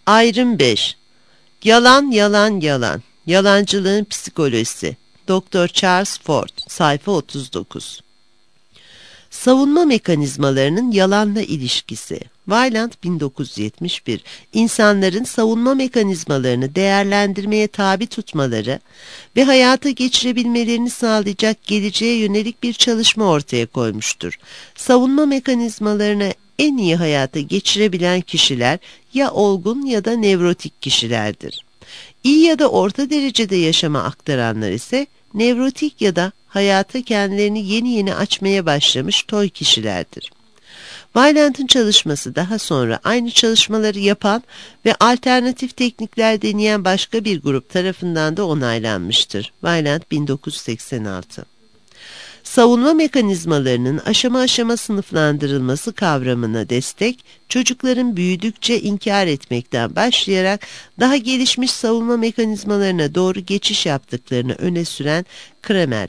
Ayrım 5. Yalan, yalan, yalan. Yalancılığın psikolojisi. Dr. Charles Ford, sayfa 39. Savunma mekanizmalarının yalanla ilişkisi. Weiland 1971, insanların savunma mekanizmalarını değerlendirmeye tabi tutmaları ve hayata geçirebilmelerini sağlayacak geleceğe yönelik bir çalışma ortaya koymuştur. Savunma mekanizmalarını en iyi hayata geçirebilen kişiler ya olgun ya da nevrotik kişilerdir. İyi ya da orta derecede yaşama aktaranlar ise nevrotik ya da hayata kendilerini yeni yeni açmaya başlamış toy kişilerdir. Weiland'ın çalışması daha sonra aynı çalışmaları yapan ve alternatif teknikler deneyen başka bir grup tarafından da onaylanmıştır. Weiland 1986. Savunma mekanizmalarının aşama aşama sınıflandırılması kavramına destek, çocukların büyüdükçe inkar etmekten başlayarak daha gelişmiş savunma mekanizmalarına doğru geçiş yaptıklarını öne süren Kramer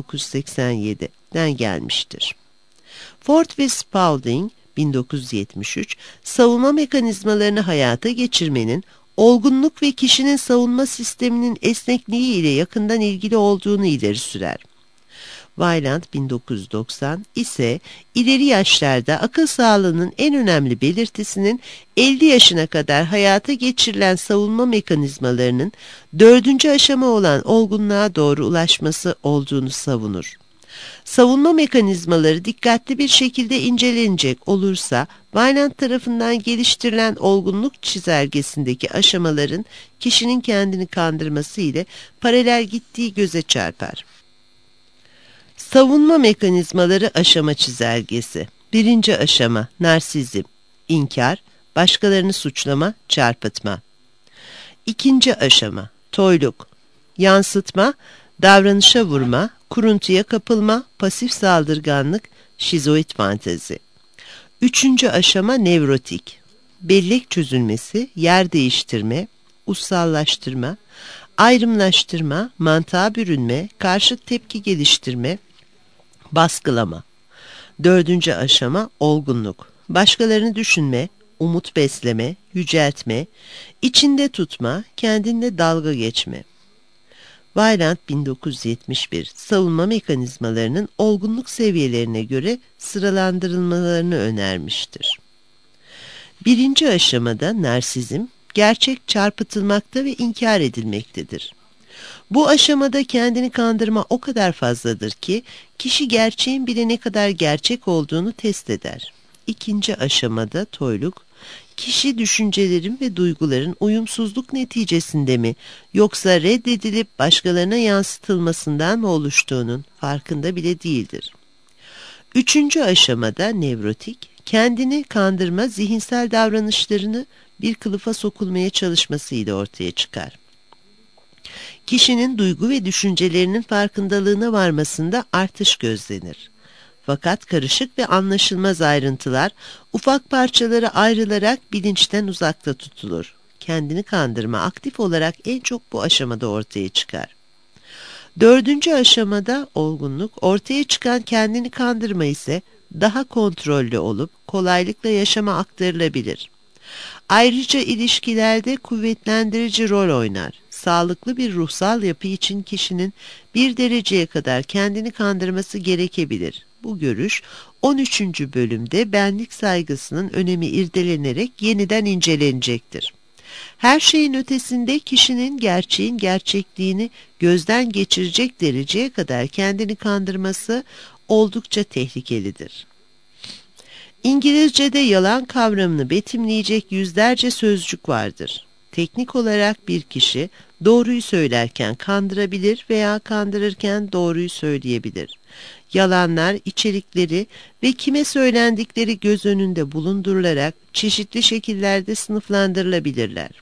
1987'den gelmiştir. Ford ve Spaulding 1973, savunma mekanizmalarını hayata geçirmenin, olgunluk ve kişinin savunma sisteminin esnekliği ile yakından ilgili olduğunu ileri sürer. Weiland 1990 ise ileri yaşlarda akıl sağlığının en önemli belirtisinin 50 yaşına kadar hayata geçirilen savunma mekanizmalarının 4. aşama olan olgunluğa doğru ulaşması olduğunu savunur. Savunma mekanizmaları dikkatli bir şekilde incelenecek olursa, Weiland tarafından geliştirilen olgunluk çizelgesindeki aşamaların kişinin kendini kandırması ile paralel gittiği göze çarpar. Savunma mekanizmaları aşama çizelgesi. 1. aşama narsizm, inkar, başkalarını suçlama, çarpıtma. 2. aşama toyluk, yansıtma, davranışa vurma, kuruntuya kapılma, pasif saldırganlık, şizoid fantezi. 3. aşama nevrotik, bellek çözülmesi, yer değiştirme, ussallaştırma, ayrımlaştırma, mantığa bürünme, karşıt tepki geliştirme, baskılama. 4. aşama olgunluk, başkalarını düşünme, umut besleme, yüceltme, içinde tutma, kendinle dalga geçme. Weiland 1971, savunma mekanizmalarının olgunluk seviyelerine göre sıralandırılmalarını önermiştir. 1. aşamada narsizm, gerçek çarpıtılmakta ve inkar edilmektedir. Bu aşamada kendini kandırma o kadar fazladır ki, kişi gerçeğin bile ne kadar gerçek olduğunu test eder. 2. aşamada toyluk, kişi düşüncelerin ve duyguların uyumsuzluk neticesinde mi yoksa reddedilip başkalarına yansıtılmasından mı oluştuğunun farkında bile değildir. 3. aşamada nevrotik, kendini kandırma zihinsel davranışlarını bir kılıfa sokulmaya çalışmasıyla ortaya çıkar. Kişinin duygu ve düşüncelerinin farkındalığına varmasında artış gözlenir. Fakat karışık ve anlaşılmaz ayrıntılar ufak parçalara ayrılarak bilinçten uzakta tutulur. Kendini kandırma aktif olarak en çok bu aşamada ortaya çıkar. 4. aşamada olgunluk, ortaya çıkan kendini kandırma ise daha kontrollü olup kolaylıkla yaşama aktarılabilir. Ayrıca ilişkilerde kuvvetlendirici rol oynar. Sağlıklı bir ruhsal yapı için kişinin bir dereceye kadar kendini kandırması gerekebilir. Bu görüş 13. bölümde benlik saygısının önemi irdelenerek yeniden incelenecektir. Her şeyin ötesinde kişinin gerçeğin gerçekliğini gözden geçirecek dereceye kadar kendini kandırması oldukça tehlikelidir. İngilizce'de yalan kavramını betimleyecek yüzlerce sözcük vardır. Teknik olarak bir kişi doğruyu söylerken kandırabilir veya kandırırken doğruyu söyleyebilir. Yalanlar, içerikleri ve kime söylendikleri göz önünde bulundurularak çeşitli şekillerde sınıflandırılabilirler.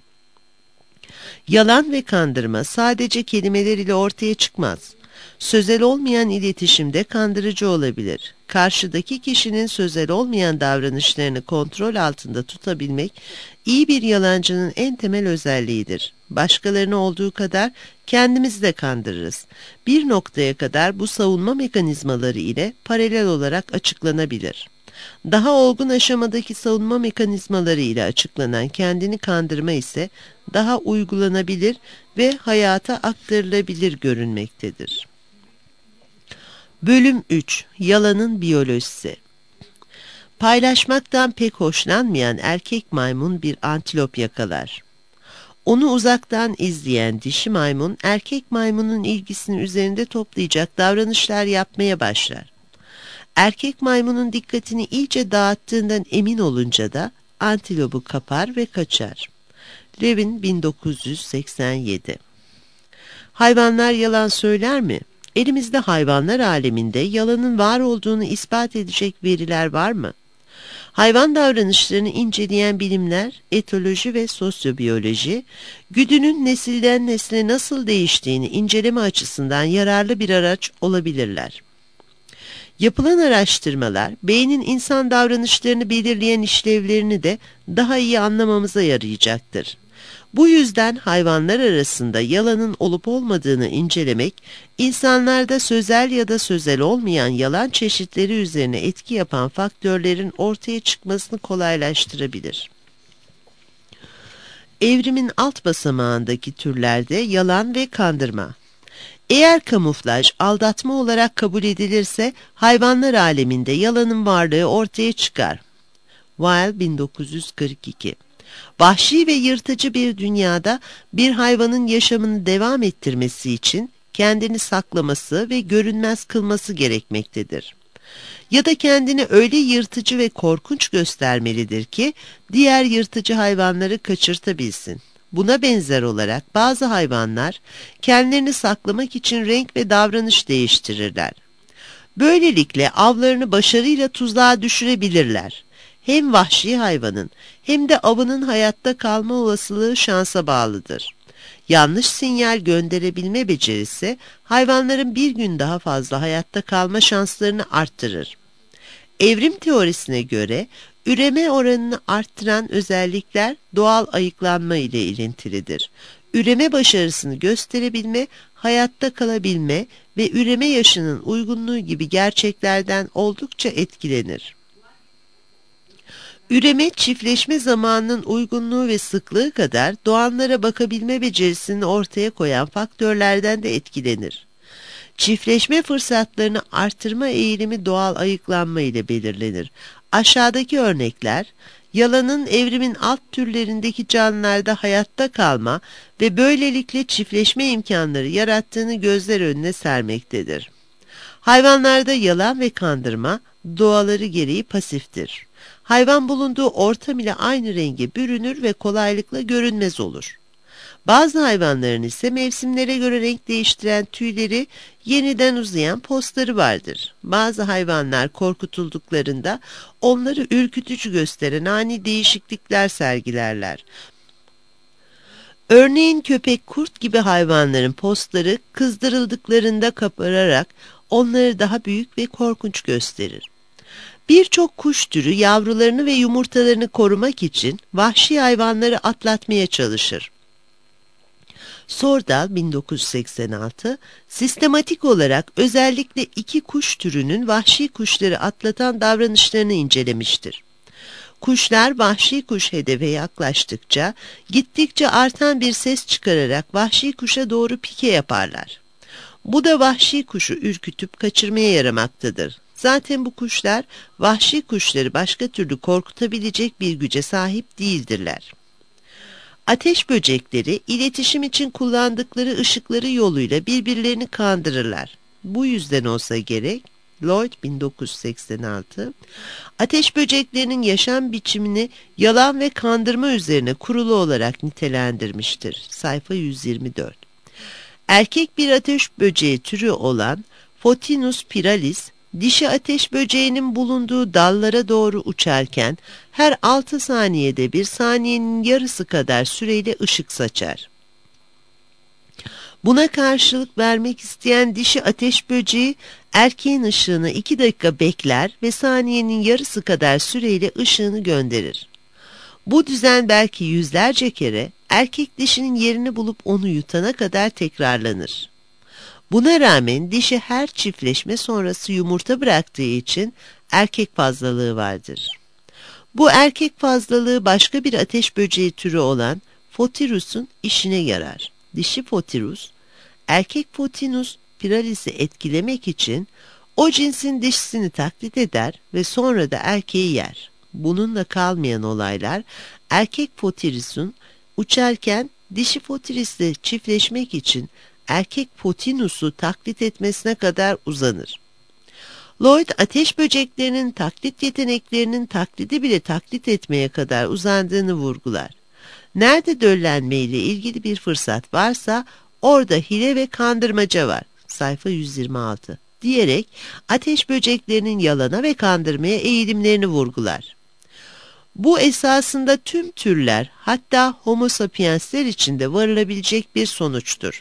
Yalan ve kandırma sadece kelimeler ile ortaya çıkmaz. Sözel olmayan iletişimde kandırıcı olabilir. Karşıdaki kişinin sözel olmayan davranışlarını kontrol altında tutabilmek, iyi bir yalancının en temel özelliğidir. Başkalarını olduğu kadar kendimizi de kandırırız. Bir noktaya kadar bu savunma mekanizmaları ile paralel olarak açıklanabilir. Daha olgun aşamadaki savunma mekanizmaları ile açıklanan kendini kandırma ise daha uygulanabilir ve hayata aktarılabilir görünmektedir. Bölüm 3. Yalanın biyolojisi. Paylaşmaktan pek hoşlanmayan erkek maymun bir antilop yakalar. Onu uzaktan izleyen dişi maymun, erkek maymunun ilgisini üzerinde toplayacak davranışlar yapmaya başlar. Erkek maymunun dikkatini iyice dağıttığından emin olunca da antilopu kapar ve kaçar. Levin 1987. Hayvanlar yalan söyler mi? Elimizde hayvanlar aleminde yalanın var olduğunu ispat edecek veriler var mı? Hayvan davranışlarını inceleyen bilimler, etoloji ve sosyobiyoloji, güdünün nesilden nesile nasıl değiştiğini inceleme açısından yararlı bir araç olabilirler. Yapılan araştırmalar, beynin insan davranışlarını belirleyen işlevlerini de daha iyi anlamamıza yarayacaktır. Bu yüzden hayvanlar arasında yalanın olup olmadığını incelemek, insanlarda sözel ya da sözel olmayan yalan çeşitleri üzerine etki yapan faktörlerin ortaya çıkmasını kolaylaştırabilir. Evrimin alt basamağındaki türlerde yalan ve kandırma. Eğer kamuflaj, aldatma olarak kabul edilirse hayvanlar aleminde yalanın varlığı ortaya çıkar. Weil 1942. Vahşi ve yırtıcı bir dünyada bir hayvanın yaşamını devam ettirmesi için kendini saklaması ve görünmez kılması gerekmektedir. Ya da kendini öyle yırtıcı ve korkunç göstermelidir ki diğer yırtıcı hayvanları kaçırtabilsin. Buna benzer olarak bazı hayvanlar kendilerini saklamak için renk ve davranış değiştirirler. Böylelikle avlarını başarıyla tuzağa düşürebilirler. Hem vahşi hayvanın hem de avının hayatta kalma olasılığı şansa bağlıdır. Yanlış sinyal gönderebilme becerisi hayvanların bir gün daha fazla hayatta kalma şanslarını arttırır. Evrim teorisine göre üreme oranını arttıran özellikler doğal ayıklanma ile ilintilidir. Üreme başarısını gösterebilme, hayatta kalabilme ve üreme yaşının uygunluğu gibi gerçeklerden oldukça etkilenir. Üreme, çiftleşme zamanının uygunluğu ve sıklığı kadar doğanlara bakabilme becerisini ortaya koyan faktörlerden de etkilenir. Çiftleşme fırsatlarını artırma eğilimi doğal ayıklanma ile belirlenir. Aşağıdaki örnekler, yalanın evrimin alt türlerindeki canlılarda hayatta kalma ve böylelikle çiftleşme imkanları yarattığını gözler önüne sermektedir. Hayvanlarda yalan ve kandırma doğaları gereği pasiftir. Hayvan bulunduğu ortam ile aynı renge bürünür ve kolaylıkla görünmez olur. Bazı hayvanların ise mevsimlere göre renk değiştiren tüyleri, yeniden uzayan postları vardır. Bazı hayvanlar korkutulduklarında onları ürkütücü gösteren ani değişiklikler sergilerler. Örneğin köpek, kurt gibi hayvanların postları kızdırıldıklarında kapararak onları daha büyük ve korkunç gösterir. Birçok kuş türü yavrularını ve yumurtalarını korumak için vahşi hayvanları atlatmaya çalışır. Sordal 1986, sistematik olarak özellikle iki kuş türünün vahşi kuşları atlatan davranışlarını incelemiştir. Kuşlar vahşi kuş hedefe yaklaştıkça, gittikçe artan bir ses çıkararak vahşi kuşa doğru pike yaparlar. Bu da vahşi kuşu ürkütüp kaçırmaya yaramaktadır. Zaten bu kuşlar vahşi kuşları başka türlü korkutabilecek bir güce sahip değildirler. Ateş böcekleri iletişim için kullandıkları ışıkları yoluyla birbirlerini kandırırlar. Bu yüzden olsa gerek, Lloyd 1986, ateş böceklerinin yaşam biçimini yalan ve kandırma üzerine kurulu olarak nitelendirmiştir. Sayfa 124. Erkek bir ateş böceği türü olan Photinus piralis, dişi ateş böceğinin bulunduğu dallara doğru uçarken her 6 saniyede bir saniyenin yarısı kadar süreyle ışık saçar. Buna karşılık vermek isteyen dişi ateş böceği erkeğin ışığını 2 dakika bekler ve saniyenin yarısı kadar süreyle ışığını gönderir. Bu düzen belki yüzlerce kere erkek dişinin yerini bulup onu yutana kadar tekrarlanır. Buna rağmen dişi her çiftleşme sonrası yumurta bıraktığı için erkek fazlalığı vardır. Bu erkek fazlalığı başka bir ateş böceği türü olan Photirus'un işine yarar. Dişi Photirus, erkek Photinus piralis'i etkilemek için o cinsin dişisini taklit eder ve sonra da erkeği yer. Bununla kalmayan olaylar erkek Photirus'un uçarken dişi Photiris'le çiftleşmek için erkek Photinus'u taklit etmesine kadar uzanır. Lloyd ateş böceklerinin taklit yeteneklerinin taklidi bile taklit etmeye kadar uzandığını vurgular. Nerede döllenme ile ilgili bir fırsat varsa orada hile ve kandırmaca var. Sayfa 126 diyerek ateş böceklerinin yalana ve kandırmaya eğilimlerini vurgular. Bu esasında tüm türler, hatta Homo sapiensler için de varılabilecek bir sonuçtur.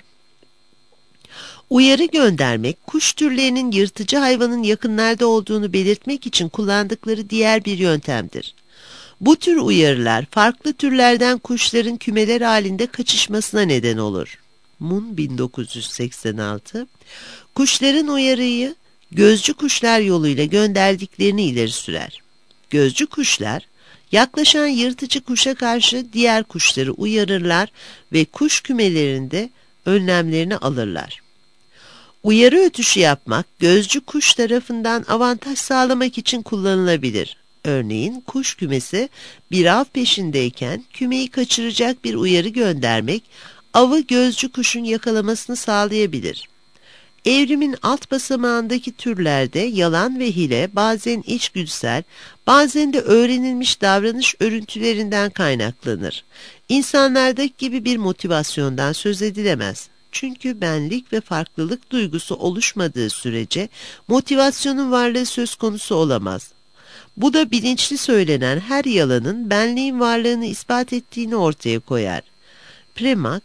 Uyarı göndermek, kuş türlerinin yırtıcı hayvanın yakınlarda olduğunu belirtmek için kullandıkları diğer bir yöntemdir. Bu tür uyarılar farklı türlerden kuşların kümeler halinde kaçışmasına neden olur. Moon 1986, kuşların uyarıyı gözcü kuşlar yoluyla gönderdiklerini ileri sürer. Gözcü kuşlar, yaklaşan yırtıcı kuşa karşı diğer kuşları uyarırlar ve kuş kümelerinde önlemlerini alırlar. Uyarı ötüşü yapmak, gözcü kuş tarafından avantaj sağlamak için kullanılabilir. Örneğin kuş kümesi bir av peşindeyken kümeyi kaçıracak bir uyarı göndermek, avı gözcü kuşun yakalamasını sağlayabilir. Evrimin alt basamağındaki türlerde yalan ve hile bazen içgüdüsel, bazen de öğrenilmiş davranış örüntülerinden kaynaklanır. İnsanlardaki gibi bir motivasyondan söz edilemez. Çünkü benlik ve farklılık duygusu oluşmadığı sürece motivasyonun varlığı söz konusu olamaz. Bu da bilinçli söylenen her yalanın benliğin varlığını ispat ettiğini ortaya koyar. Premack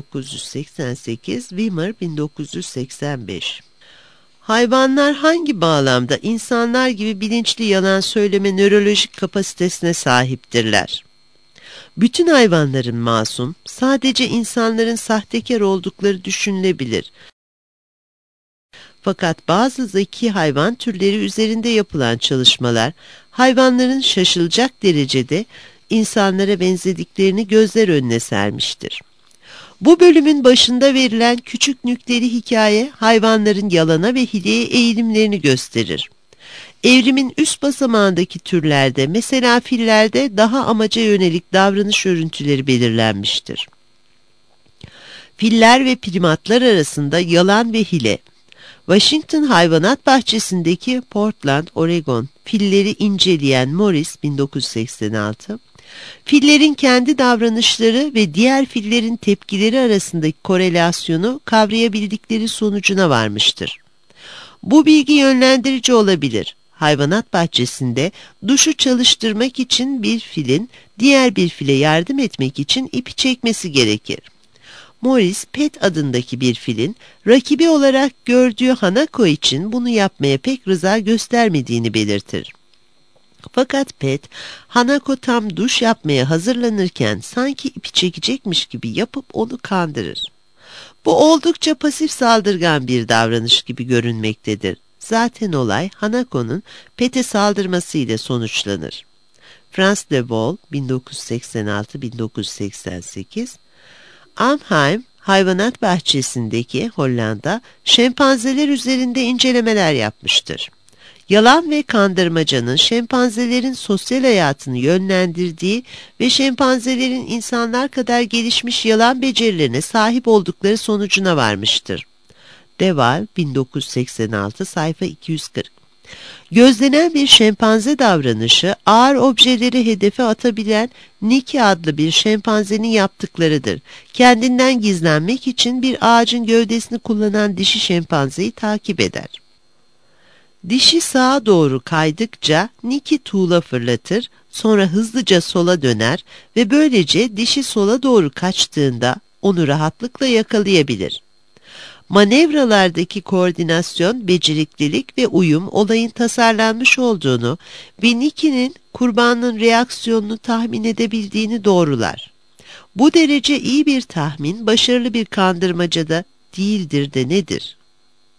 1988, Wimmer 1985. Hayvanlar hangi bağlamda insanlar gibi bilinçli yalan söyleme nörolojik kapasitesine sahiptirler? Bütün hayvanların masum, sadece insanların sahtekar oldukları düşünülebilir. Fakat bazı zeki hayvan türleri üzerinde yapılan çalışmalar, hayvanların şaşılacak derecede insanlara benzediklerini gözler önüne sermiştir. Bu bölümün başında verilen küçük nükteli hikaye, hayvanların yalana ve hileye eğilimlerini gösterir. Evrimin üst basamağındaki türlerde, mesela fillerde daha amaca yönelik davranış örüntüleri belirlenmiştir. Filler ve primatlar arasında yalan ve hile. Washington Hayvanat Bahçesi'ndeki Portland, Oregon filleri inceleyen Morris 1986, fillerin kendi davranışları ve diğer fillerin tepkileri arasındaki korelasyonu kavrayabildikleri sonucuna varmıştır. Bu bilgi yönlendirici olabilir. Hayvanat bahçesinde duşu çalıştırmak için bir filin diğer bir file yardım etmek için ipi çekmesi gerekir. Morris, Pet adındaki bir filin rakibi olarak gördüğü Hanako için bunu yapmaya pek rıza göstermediğini belirtir. Fakat Pet, Hanako tam duş yapmaya hazırlanırken sanki ipi çekecekmiş gibi yapıp onu kandırır. Bu oldukça pasif saldırgan bir davranış gibi görünmektedir. Zaten olay Hanako'nun Pet'e saldırmasıyla sonuçlanır. Frans de Waal 1986-1988, Amheim Hayvanat Bahçesi'ndeki Hollanda şempanzeler üzerinde incelemeler yapmıştır. Yalan ve kandırmacanın şempanzelerin sosyal hayatını yönlendirdiği ve şempanzelerin insanlar kadar gelişmiş yalan becerilerine sahip oldukları sonucuna varmıştır. De Waal 1986, sayfa 240. Gözlenen bir şempanze davranışı ağır objeleri hedefe atabilen Niki adlı bir şempanzenin yaptıklarıdır. Kendinden gizlenmek için bir ağacın gövdesini kullanan dişi şempanzeyi takip eder. Dişi sağa doğru kaydıkça Niki tuğla fırlatır, sonra hızlıca sola döner ve böylece dişi sola doğru kaçtığında onu rahatlıkla yakalayabilir. Manevralardaki koordinasyon, beceriklilik ve uyum olayın tasarlanmış olduğunu ve Niki'nin kurbanın reaksiyonunu tahmin edebildiğini doğrular. Bu derece iyi bir tahmin başarılı bir kandırmacada değildir de nedir?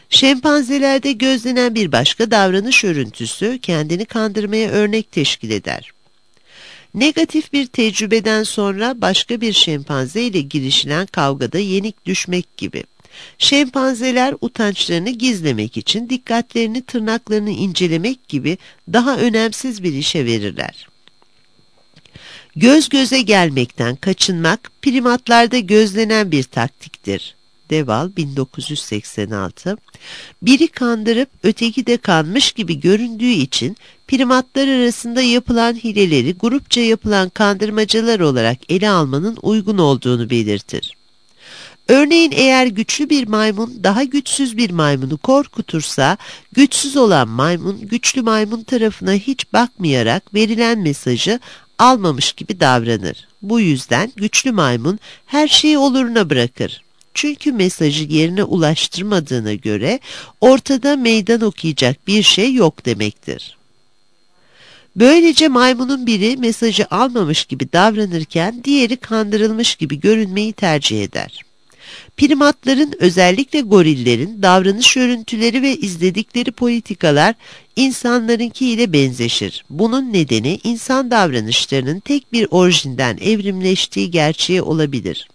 Şempanzelerde gözlenen bir başka davranış örüntüsü kendini kandırmaya örnek teşkil eder. Negatif bir tecrübeden sonra başka bir şempanze ile girişilen kavgada yenik düşmek gibi. Şempanzeler utançlarını gizlemek için dikkatlerini tırnaklarını incelemek gibi daha önemsiz bir işe verirler. Göz göze gelmekten kaçınmak primatlarda gözlenen bir taktiktir. Deval 1986. Biri kandırıp öteki de kanmış gibi göründüğü için primatlar arasında yapılan hileleri grupça yapılan kandırmacalar olarak ele almanın uygun olduğunu belirtir. Örneğin eğer güçlü bir maymun daha güçsüz bir maymunu korkutursa, güçsüz olan maymun güçlü maymun tarafına hiç bakmayarak verilen mesajı almamış gibi davranır. Bu yüzden güçlü maymun her şeyi oluruna bırakır. Çünkü mesajı yerine ulaştırmadığına göre ortada meydan okuyacak bir şey yok demektir. Böylece maymunun biri mesajı almamış gibi davranırken diğeri kandırılmış gibi görünmeyi tercih eder. Primatların, özellikle gorillerin davranış örüntüleri ve izledikleri politikalar insanlarınki ile benzeşir. Bunun nedeni insan davranışlarının tek bir orijinden evrimleştiği gerçeği olabilir.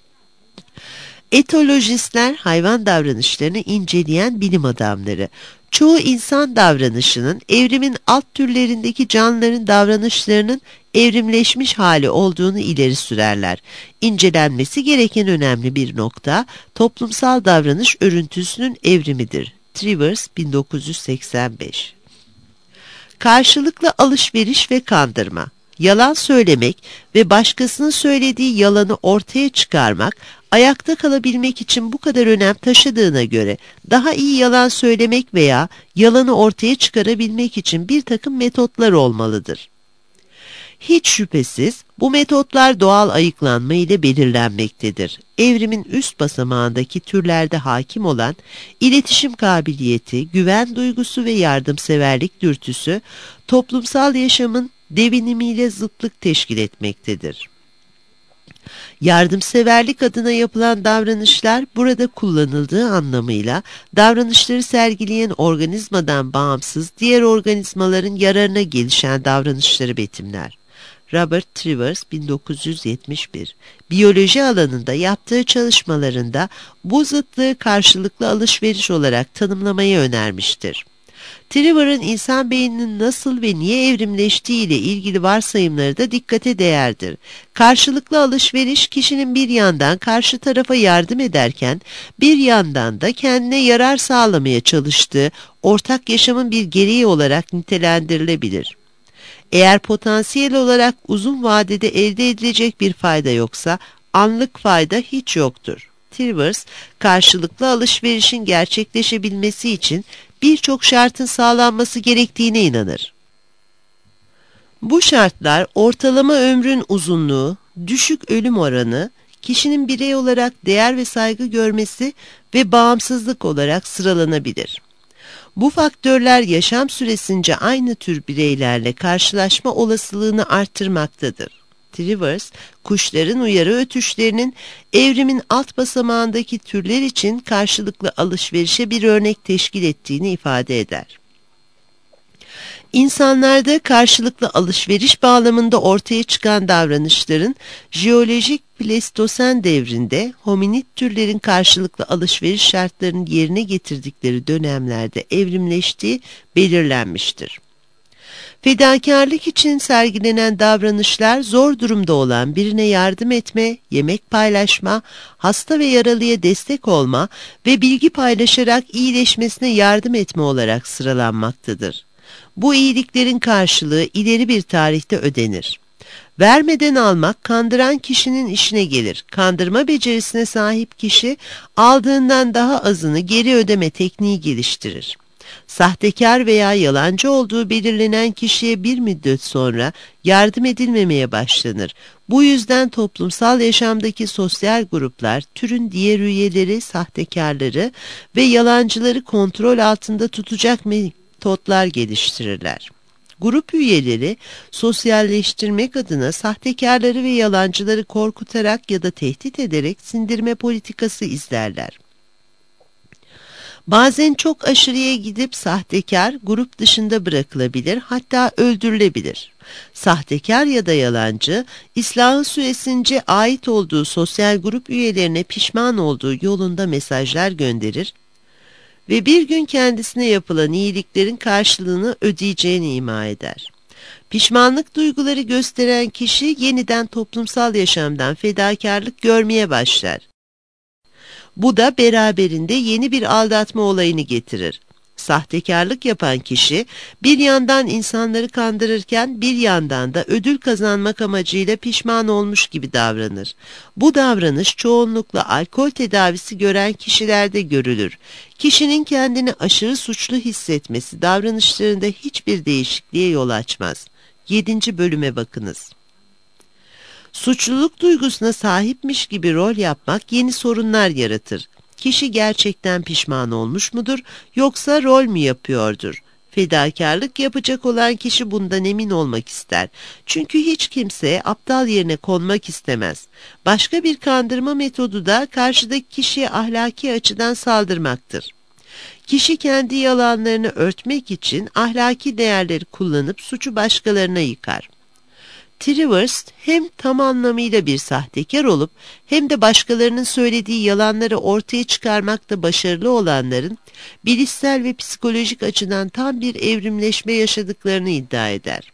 Etolojistler hayvan davranışlarını inceleyen bilim adamları. Çoğu insan davranışının evrimin alt türlerindeki canlıların davranışlarının evrimleşmiş hali olduğunu ileri sürerler. İncelenmesi gereken önemli bir nokta toplumsal davranış örüntüsünün evrimidir. Trivers 1985. Karşılıklı alışveriş ve kandırma. Yalan söylemek ve başkasının söylediği yalanı ortaya çıkarmak, ayakta kalabilmek için bu kadar önem taşıdığına göre daha iyi yalan söylemek veya yalanı ortaya çıkarabilmek için bir takım metotlar olmalıdır. Hiç şüphesiz bu metotlar doğal ayıklanma ile belirlenmektedir. Evrimin üst basamağındaki türlerde hakim olan iletişim kabiliyeti, güven duygusu ve yardımseverlik dürtüsü toplumsal yaşamın devinimiyle zıtlık teşkil etmektedir. Yardımseverlik adına yapılan davranışlar burada kullanıldığı anlamıyla davranışları sergileyen organizmadan bağımsız diğer organizmaların yararına gelişen davranışları betimler. Robert Trivers 1971 biyoloji alanında yaptığı çalışmalarında bu zıtlığı karşılıklı alışveriş olarak tanımlamayı önermiştir. Triver'ın insan beyninin nasıl ve niye evrimleştiği ile ilgili varsayımları da dikkate değerdir. Karşılıklı alışveriş kişinin bir yandan karşı tarafa yardım ederken bir yandan da kendine yarar sağlamaya çalıştığı ortak yaşamın bir gereği olarak nitelendirilebilir. Eğer potansiyel olarak uzun vadede elde edilecek bir fayda yoksa anlık fayda hiç yoktur. Trivers, karşılıklı alışverişin gerçekleşebilmesi için birçok şartın sağlanması gerektiğine inanır. Bu şartlar ortalama ömrün uzunluğu, düşük ölüm oranı, kişinin birey olarak değer ve saygı görmesi ve bağımsızlık olarak sıralanabilir. Bu faktörler yaşam süresince aynı tür bireylerle karşılaşma olasılığını arttırmaktadır. Trivers, kuşların uyarı ötüşlerinin evrimin alt basamağındaki türler için karşılıklı alışverişe bir örnek teşkil ettiğini ifade eder. İnsanlarda karşılıklı alışveriş bağlamında ortaya çıkan davranışların jeolojik Pleistosen devrinde hominid türlerin karşılıklı alışveriş şartlarını yerine getirdikleri dönemlerde evrimleştiği belirlenmiştir. Fedakarlık için sergilenen davranışlar zor durumda olan birine yardım etme, yemek paylaşma, hasta ve yaralıya destek olma ve bilgi paylaşarak iyileşmesine yardım etme olarak sıralanmaktadır. Bu iyiliklerin karşılığı ileri bir tarihte ödenir. Vermeden almak kandıran kişinin işine gelir. Kandırma becerisine sahip kişi aldığından daha azını geri ödeme tekniği geliştirir. Sahtekar veya yalancı olduğu belirlenen kişiye bir müddet sonra yardım edilmemeye başlanır. Bu yüzden toplumsal yaşamdaki sosyal gruplar türün diğer üyeleri, sahtekarları ve yalancıları kontrol altında tutacak metotlar geliştirirler. Grup üyeleri sosyalleştirmek adına sahtekarları ve yalancıları korkutarak ya da tehdit ederek sindirme politikası izlerler. Bazen çok aşırıya gidip sahtekar, grup dışında bırakılabilir, hatta öldürülebilir. Sahtekar ya da yalancı, İslahın süresince ait olduğu sosyal grup üyelerine pişman olduğu yolunda mesajlar gönderir ve bir gün kendisine yapılan iyiliklerin karşılığını ödeyeceğini ima eder. Pişmanlık duyguları gösteren kişi yeniden toplumsal yaşamdan fedakarlık görmeye başlar. Bu da beraberinde yeni bir aldatma olayını getirir. Sahtekarlık yapan kişi bir yandan insanları kandırırken bir yandan da ödül kazanmak amacıyla pişman olmuş gibi davranır. Bu davranış çoğunlukla alkol tedavisi gören kişilerde görülür. Kişinin kendini aşırı suçlu hissetmesi davranışlarında hiçbir değişikliğe yol açmaz. 7. bölüme bakınız. Suçluluk duygusuna sahipmiş gibi rol yapmak yeni sorunlar yaratır. Kişi gerçekten pişman olmuş mudur yoksa rol mü yapıyordur? Fedakarlık yapacak olan kişi bundan emin olmak ister. Çünkü hiç kimse aptal yerine konmak istemez. Başka bir kandırma metodu da karşıdaki kişiye ahlaki açıdan saldırmaktır. Kişi kendi yalanlarını örtmek için ahlaki değerleri kullanıp suçu başkalarına yıkar. Trivers hem tam anlamıyla bir sahtekar olup hem de başkalarının söylediği yalanları ortaya çıkarmakta başarılı olanların bilişsel ve psikolojik açıdan tam bir evrimleşme yaşadıklarını iddia eder.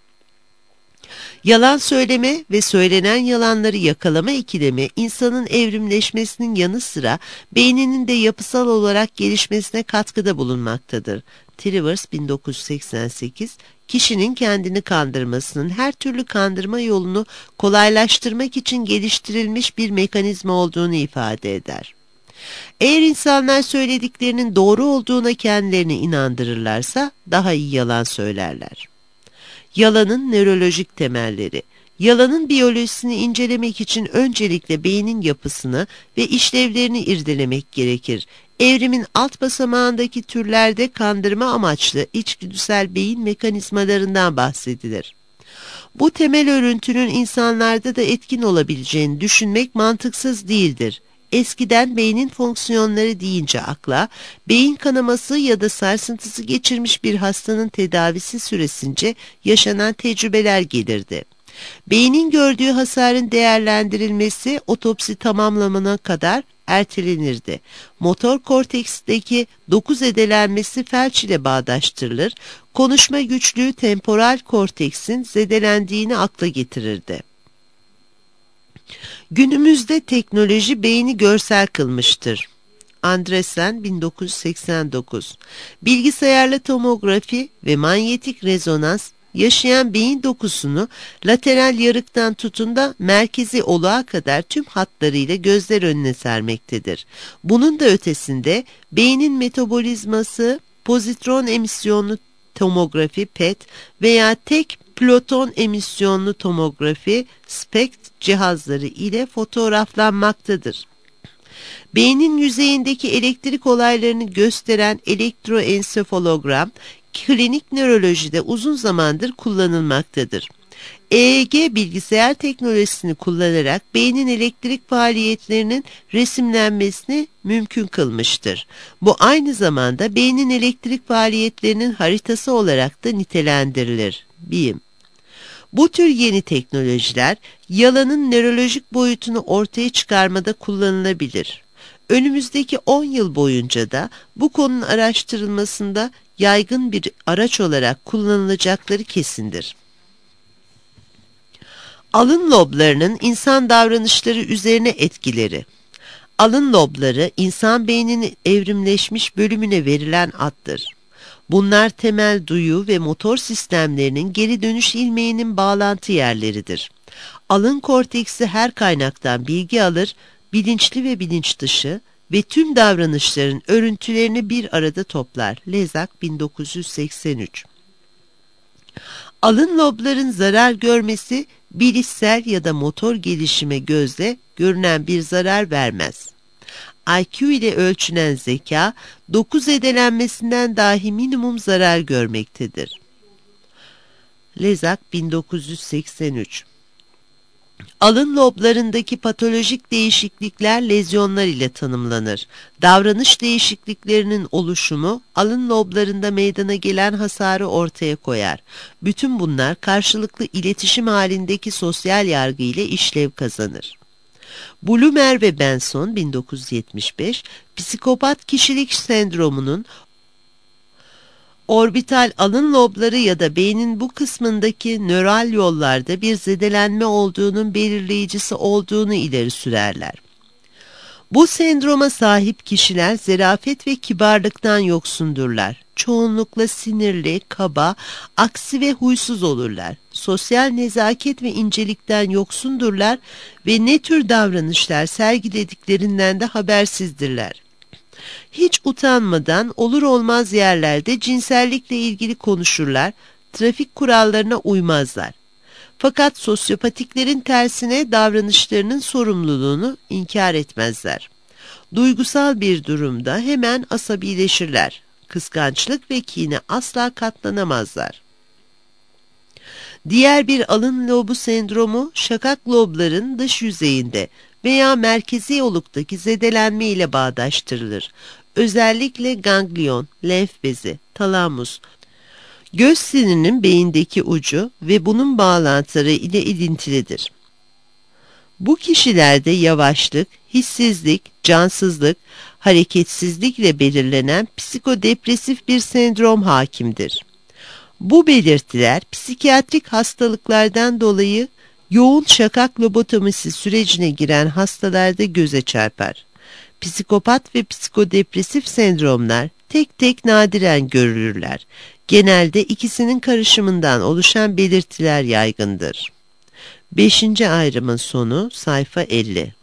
Yalan söyleme ve söylenen yalanları yakalama ikilemi insanın evrimleşmesinin yanı sıra beyninin de yapısal olarak gelişmesine katkıda bulunmaktadır. Trivers 1988, kişinin kendini kandırmasının her türlü kandırma yolunu kolaylaştırmak için geliştirilmiş bir mekanizma olduğunu ifade eder. Eğer insanlar söylediklerinin doğru olduğuna kendilerini inandırırlarsa daha iyi yalan söylerler. Yalanın nörolojik temelleri. Yalanın biyolojisini incelemek için öncelikle beynin yapısını ve işlevlerini irdelemek gerekir. Evrimin alt basamağındaki türlerde kandırma amaçlı içgüdüsel beyin mekanizmalarından bahsedilir. Bu temel örüntünün insanlarda da etkin olabileceğini düşünmek mantıksız değildir. Eskiden beynin fonksiyonları deyince akla, beyin kanaması ya da sarsıntısı geçirmiş bir hastanın tedavisi süresince yaşanan tecrübeler gelirdi. Beynin gördüğü hasarın değerlendirilmesi otopsi tamamlanana kadar ertelenirdi. Motor korteksteki doku zedelenmesi felç ile bağdaştırılır, konuşma güçlüğü temporal korteksin zedelendiğini akla getirirdi. Günümüzde teknoloji beyni görsel kılmıştır. Andresen 1989. Bilgisayarlı tomografi ve manyetik rezonans yaşayan beyin dokusunu lateral yarıktan tutun da merkezi oluğa kadar tüm hatlarıyla gözler önüne sermektedir. Bunun da ötesinde beynin metabolizması, pozitron emisyonlu tomografi PET veya tek Ploton emisyonlu tomografi SPECT cihazları ile fotoğraflanmaktadır. Beynin yüzeyindeki elektrik olaylarını gösteren elektroensefalogram, klinik nörolojide uzun zamandır kullanılmaktadır. EEG bilgisayar teknolojisini kullanarak beynin elektrik faaliyetlerinin resimlenmesini mümkün kılmıştır. Bu aynı zamanda beynin elektrik faaliyetlerinin haritası olarak da nitelendirilir. BİM. Bu tür yeni teknolojiler yalanın nörolojik boyutunu ortaya çıkarmada kullanılabilir. Önümüzdeki 10 yıl boyunca da bu konunun araştırılmasında yaygın bir araç olarak kullanılacakları kesindir. Alın loblarının insan davranışları üzerine etkileri. Alın lobları insan beyninin evrimleşmiş bölümüne verilen addır. Bunlar temel duyu ve motor sistemlerinin geri dönüş ilmeğinin bağlantı yerleridir. Alın korteksi her kaynaktan bilgi alır, bilinçli ve bilinç dışı ve tüm davranışların örüntülerini bir arada toplar. Lezak 1983. Alın lobların zarar görmesi bilişsel ya da motor gelişime gözle görünen bir zarar vermez. IQ ile ölçülen zeka, doku zedelenmesinden dahi minimum zarar görmektedir. Lezak 1983. Alın loblarındaki patolojik değişiklikler lezyonlar ile tanımlanır. Davranış değişikliklerinin oluşumu alın loblarında meydana gelen hasarı ortaya koyar. Bütün bunlar karşılıklı iletişim halindeki sosyal yargı ile işlev kazanır. Blumer ve Benson 1975, psikopat kişilik sendromunun orbital alın lobları ya da beynin bu kısmındaki nöral yollarda bir zedelenme olduğunun belirleyicisi olduğunu ileri sürerler. Bu sendroma sahip kişiler zarafet ve kibarlıktan yoksundurlar. Çoğunlukla sinirli, kaba, aksi ve huysuz olurlar. Sosyal nezaket ve incelikten yoksundurlar ve ne tür davranışlar sergilediklerinden de habersizdirler. Hiç utanmadan olur olmaz yerlerde cinsellikle ilgili konuşurlar, trafik kurallarına uymazlar. Fakat sosyopatiklerin tersine davranışlarının sorumluluğunu inkar etmezler. Duygusal bir durumda hemen asabileşirler. Kıskançlık ve kine asla katlanamazlar. Diğer bir alın lobu sendromu şakak lobların dış yüzeyinde veya merkezi oluktaki zedelenme ile bağdaştırılır. Özellikle ganglion, lenf bezi, talamus, göz sinirinin beyindeki ucu ve bunun bağlantıları ile ilintilidir. Bu kişilerde yavaşlık, hissizlik, cansızlık, hareketsizlikle belirlenen psikodepresif bir sendrom hakimdir. Bu belirtiler psikiyatrik hastalıklardan dolayı yoğun şakak lobotomisi sürecine giren hastalarda göze çarpar. Psikopat ve psikodepresif sendromlar tek tek nadiren görülürler. Genelde ikisinin karışımından oluşan belirtiler yaygındır. 5. ayrımın sonu sayfa 50.